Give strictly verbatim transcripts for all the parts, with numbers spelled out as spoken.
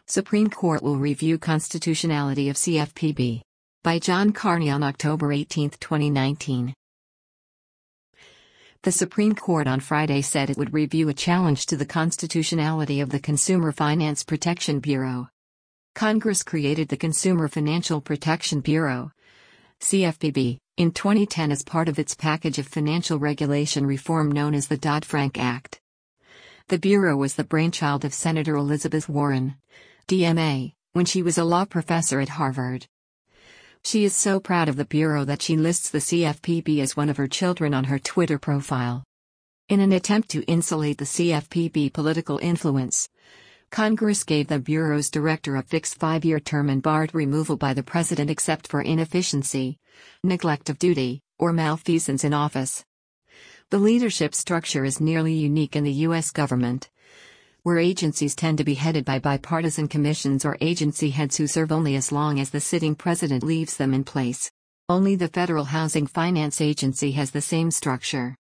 Supreme Court will review constitutionality of C F P B. By John Carney on October eighteenth, twenty nineteen. The Supreme Court on Friday said it would review a challenge to the constitutionality of the Consumer Finance Protection Bureau. Congress created the Consumer Financial Protection Bureau, C F P B, in twenty ten as part of its package of financial regulation reform known as the Dodd-Frank Act. The Bureau was the brainchild of Senator Elizabeth Warren, D M A, when she was a law professor at Harvard. She is so proud of the Bureau that she lists the C F P B as one of her children on her Twitter profile. In an attempt to insulate the C F P B political influence, Congress gave the Bureau's director a fixed five-year term and barred removal by the president except for inefficiency, neglect of duty, or malfeasance in office. The leadership structure is nearly unique in the U S government, where agencies tend to be headed by bipartisan commissions or agency heads who serve only as long as the sitting president leaves them in place. Only the Federal Housing Finance Agency has the same structure.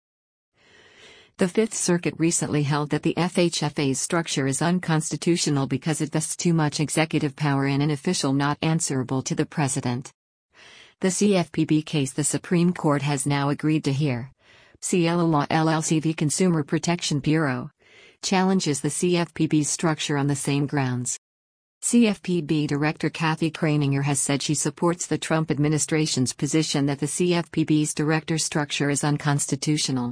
The Fifth Circuit recently held that the F H F A's structure is unconstitutional because it vests too much executive power in an official not answerable to the president. The C F P B case the Supreme Court has now agreed to hear, Cielo Law L L C v. Consumer Protection Bureau, challenges the C F P B's structure on the same grounds. C F P B Director Kathy Kraninger has said she supports the Trump administration's position that the C F P B's director structure is unconstitutional.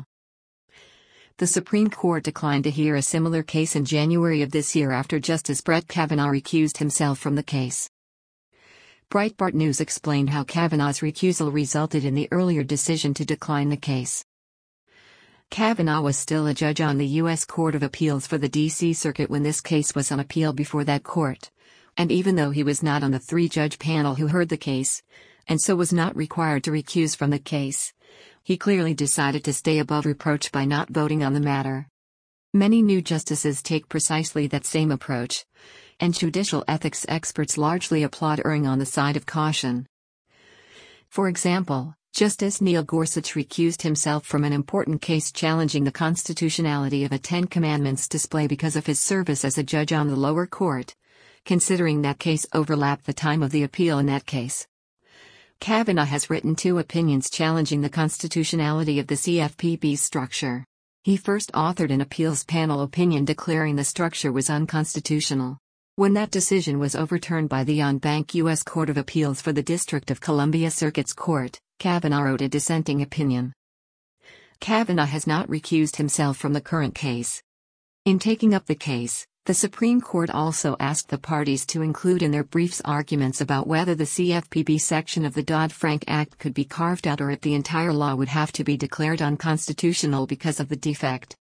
The Supreme Court declined to hear a similar case in January of this year after Justice Brett Kavanaugh recused himself from the case. Breitbart News explained how Kavanaugh's recusal resulted in the earlier decision to decline the case. Kavanaugh was still a judge on the U S Court of Appeals for the D C Circuit when this case was on appeal before that court, and even though he was not on the three-judge panel who heard the case, and so was not required to recuse from the case, he clearly decided to stay above reproach by not voting on the matter. Many new justices take precisely that same approach, and judicial ethics experts largely applaud erring on the side of caution. For example, Justice Neil Gorsuch recused himself from an important case challenging the constitutionality of a Ten Commandments display because of his service as a judge on the lower court, considering that case overlapped the time of the appeal in that case. Kavanaugh has written two opinions challenging the constitutionality of the C F P B's structure. He first authored an appeals panel opinion declaring the structure was unconstitutional. When that decision was overturned by the en banc U S Court of Appeals for the District of Columbia Circuit's Court, Kavanaugh wrote a dissenting opinion. Kavanaugh has not recused himself from the current case. In taking up the case, the Supreme Court also asked the parties to include in their briefs arguments about whether the C F P B section of the Dodd-Frank Act could be carved out or if the entire law would have to be declared unconstitutional because of the defect.